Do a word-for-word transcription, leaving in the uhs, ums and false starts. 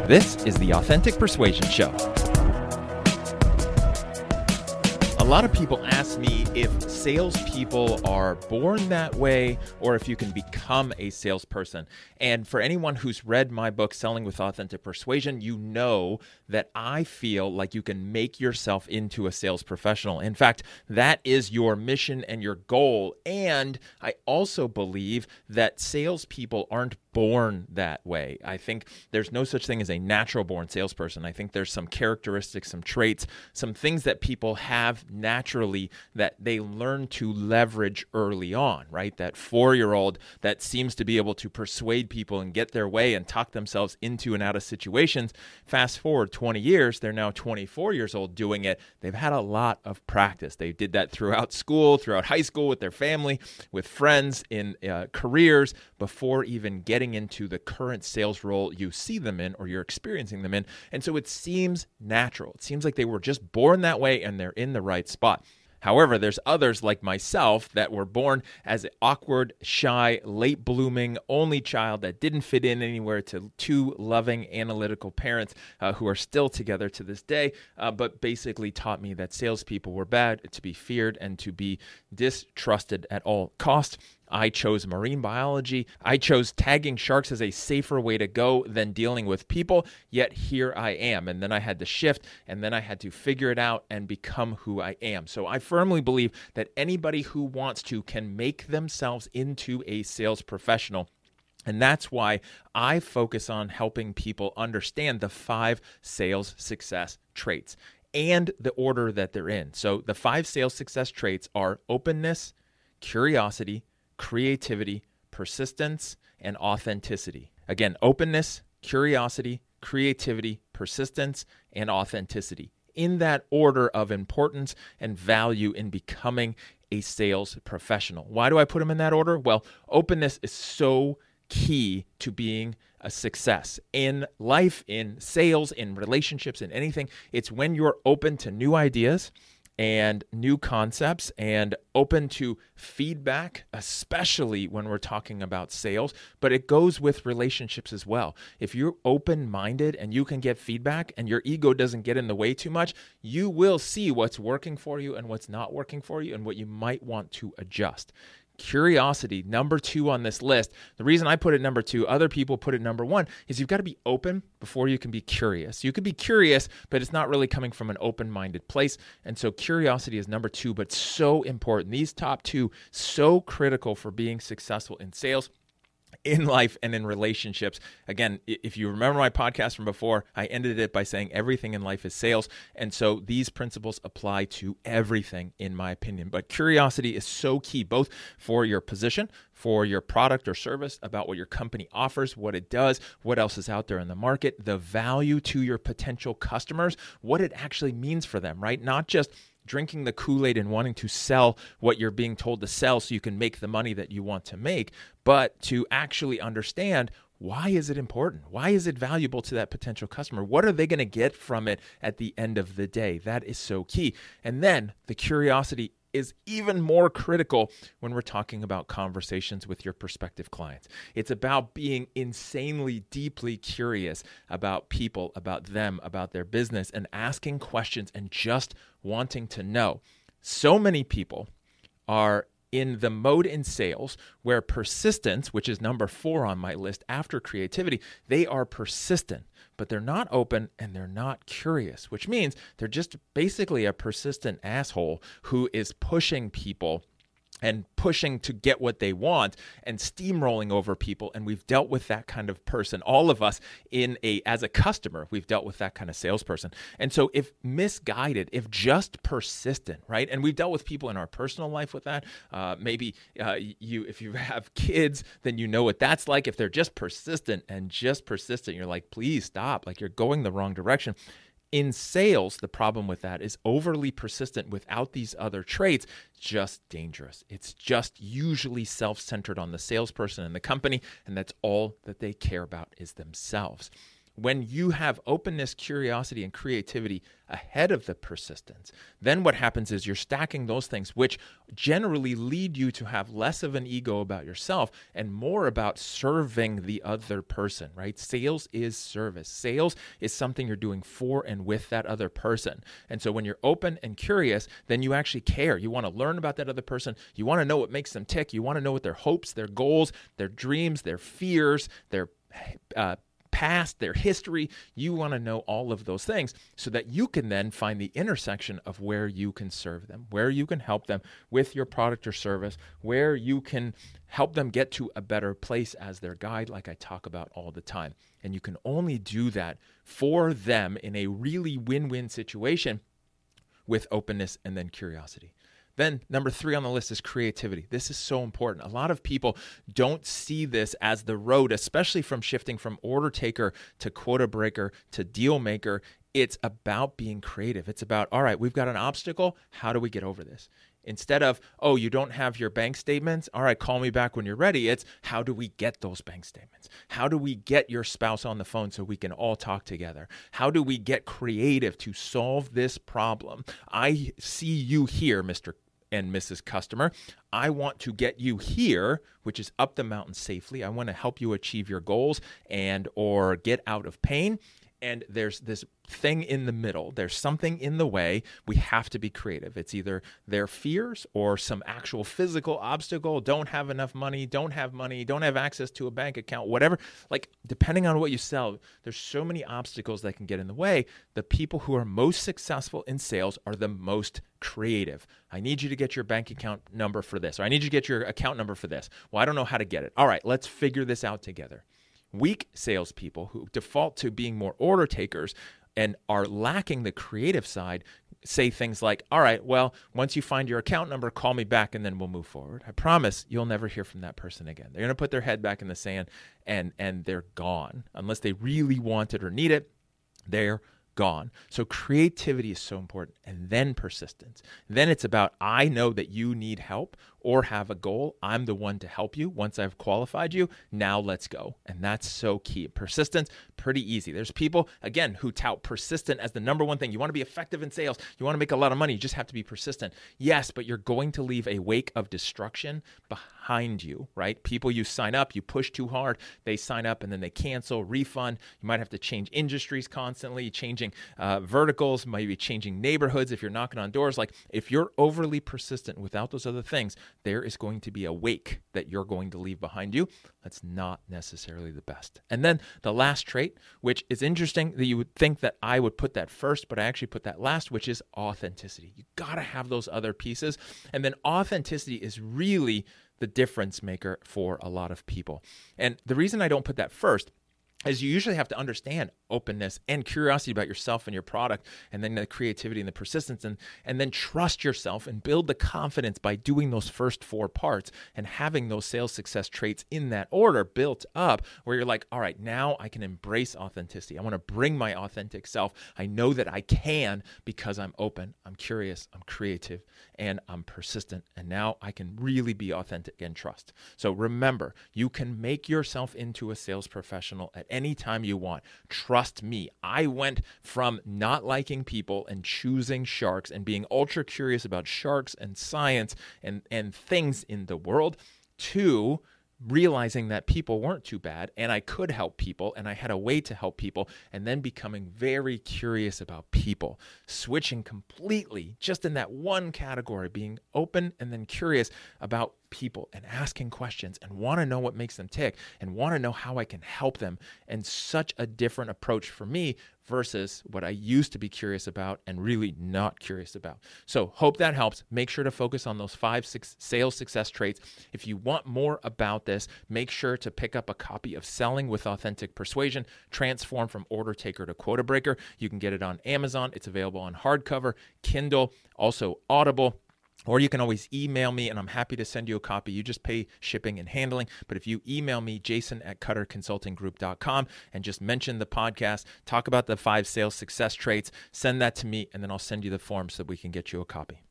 This is the Authentic Persuasion Show. A lot of people ask me if salespeople are born that way or if you can become a salesperson. And for anyone who's read my book, Selling with Authentic Persuasion, you know that I feel like you can make yourself into a sales professional. In fact, that is your mission and your goal. And I also believe that salespeople aren't born that way. I think there's no such thing as a natural born salesperson. I think there's some characteristics, some traits, some things that people have naturally that they learn to leverage early on, right? That four-year-old that seems to be able to persuade people and get their way and talk themselves into and out of situations. Fast forward twenty years, they're now twenty-four years old doing it. They've had a lot of practice. They did that throughout school, throughout high school, with their family, with friends, in uh, careers, before even getting into the current sales role you see them in or you're experiencing them in. And so it seems natural. It seems like they were just born that way and they're in the right spot. However, there's others like myself that were born as an awkward, shy, late blooming, only child that didn't fit in anywhere to two loving, analytical parents uh, who are still together to this day, uh, but basically taught me that salespeople were bad, to be feared, and to be distrusted at all costs. I chose marine biology. I chose tagging sharks as a safer way to go than dealing with people, yet here I am. And then I had to shift, and then I had to figure it out and become who I am. So I firmly believe that anybody who wants to can make themselves into a sales professional. And that's why I focus on helping people understand the five sales success traits and the order that they're in. So the five sales success traits are openness, curiosity, creativity, persistence, and authenticity. Again, openness, curiosity, creativity, persistence, and authenticity. In that order of importance and value in becoming a sales professional. Why do I put them in that order? Well, openness is so key to being a success in life, in sales, in relationships, in anything. It's when you're open to new ideas and new concepts and open to feedback, especially when we're talking about sales, but it goes with relationships as well. If you're open-minded and you can get feedback and your ego doesn't get in the way too much, you will see what's working for you and what's not working for you and what you might want to adjust. Curiosity, number two on this list. The reason I put it number two, other people put it number one, is you've got to be open before you can be curious. You could be curious, but it's not really coming from an open-minded place. And so curiosity is number two, but so important. These top two, so critical for being successful in sales, in life, and in relationships. Again, if you remember my podcast from before, I ended it by saying everything in life is sales. And so these principles apply to everything, in my opinion. But curiosity is so key, both for your position, for your product or service, about what your company offers, what it does, what else is out there in the market, the value to your potential customers, what it actually means for them, right? Not just drinking the Kool-Aid and wanting to sell what you're being told to sell so you can make the money that you want to make, but to actually understand, why is it important? Why is it valuable to that potential customer? What are they going to get from it at the end of the day? That is so key. And then the curiosity is even more critical when we're talking about conversations with your prospective clients. It's about being insanely deeply curious about people, about them, about their business, and asking questions and just wanting to know. So many people are in the mode in sales where persistence, which is number four on my list after creativity, they are persistent, but they're not open and they're not curious, which means they're just basically a persistent asshole who is pushing people and pushing to get what they want and steamrolling over people. And we've dealt with that kind of person. All of us in a, as a customer, we've dealt with that kind of salesperson. And so if misguided, if just persistent, right? And we've dealt with people in our personal life with that. Uh, maybe uh, you, if you have kids, then you know what that's like. If they're just persistent and just persistent, you're like, please stop. Like, you're going the wrong direction. In sales, the problem with that is overly persistent without these other traits, just dangerous. It's just usually self-centered on the salesperson and the company, and that's all that they care about is themselves. When you have openness, curiosity, and creativity ahead of the persistence, then what happens is you're stacking those things, which generally lead you to have less of an ego about yourself and more about serving the other person, right? Sales is service. Sales is something you're doing for and with that other person. And so when you're open and curious, then you actually care. You want to learn about that other person. You want to know what makes them tick. You want to know what their hopes, their goals, their dreams, their fears, their uh, past, their history. You want to know all of those things so that you can then find the intersection of where you can serve them, where you can help them with your product or service, where you can help them get to a better place as their guide, like I talk about all the time. And you can only do that for them in a really win-win situation with openness and then curiosity. Then number three on the list is creativity. This is so important. A lot of people don't see this as the road, especially from shifting from order taker to quota breaker to deal maker. It's about being creative. It's about, all right, we've got an obstacle. How do we get over this? Instead of, oh, you don't have your bank statements? All right, call me back when you're ready. It's how do we get those bank statements? How do we get your spouse on the phone so we can all talk together? How do we get creative to solve this problem? I see you here, Mister and Missus Customer. I want to get you here, which is up the mountain safely. I want to help you achieve your goals and or get out of pain. And there's this thing in the middle. There's something in the way. We have to be creative. It's either their fears or some actual physical obstacle. Don't have enough money, don't have money, don't have access to a bank account, whatever. Like, depending on what you sell, there's so many obstacles that can get in the way. The people who are most successful in sales are the most creative. I need you to get your bank account number for this, or I need you to get your account number for this. Well, I don't know how to get it. All right, let's figure this out together. Weak salespeople who default to being more order takers and are lacking the creative side say things like, all right, well, once you find your account number, call me back and then we'll move forward. I promise you'll never hear from that person again. They're going to put their head back in the sand and, and they're gone. Unless they really want it or need it, they're gone. So creativity is so important, and then persistence. Then it's about, I know that you need help or have a goal. I'm the one to help you. Once I've qualified you, now let's go. And that's so key. Persistence, pretty easy. There's people, again, who tout persistent as the number one thing. You want to be effective in sales. You want to make a lot of money. You just have to be persistent. Yes, but you're going to leave a wake of destruction behind you, right? People, you sign up, you push too hard, they sign up and then they cancel, refund. You might have to change industries constantly, changing uh, verticals, maybe changing neighborhoods if you're knocking on doors. Like, if you're overly persistent without those other things, there is going to be a wake that you're going to leave behind you. That's not necessarily the best. And then the last trait, which is interesting that you would think that I would put that first, but I actually put that last, which is authenticity. You got to have those other pieces. And then authenticity is really the difference maker for a lot of people. And the reason I don't put that first is you usually have to understand openness and curiosity about yourself and your product, and then the creativity and the persistence, and, and then trust yourself and build the confidence by doing those first four parts and having those sales success traits in that order built up where you're like, all right, now I can embrace authenticity. I want to bring my authentic self. I know that I can because I'm open, I'm curious, I'm creative, and I'm persistent. And now I can really be authentic and trust. So remember, you can make yourself into a sales professional at any time you want. Trust me, I went from not liking people and choosing sharks and being ultra curious about sharks and science and, and things in the world to realizing that people weren't too bad and I could help people and I had a way to help people, and then becoming very curious about people, switching completely just in that one category, being open and then curious about people and asking questions and want to know what makes them tick and want to know how I can help them. And such a different approach for me versus what I used to be curious about and really not curious about. So hope that helps. Make sure to focus on those five, six sales success traits. If you want more about this, make sure to pick up a copy of Selling with Authentic Persuasion, Transform from Order Taker to Quota Breaker. You can get it on Amazon. It's available on hardcover, Kindle, also Audible. Or you can always email me, and I'm happy to send you a copy. You just pay shipping and handling. But if you email me, jason at cutter consulting group dot com, and just mention the podcast, talk about the five sales success traits, send that to me, and then I'll send you the form so that we can get you a copy.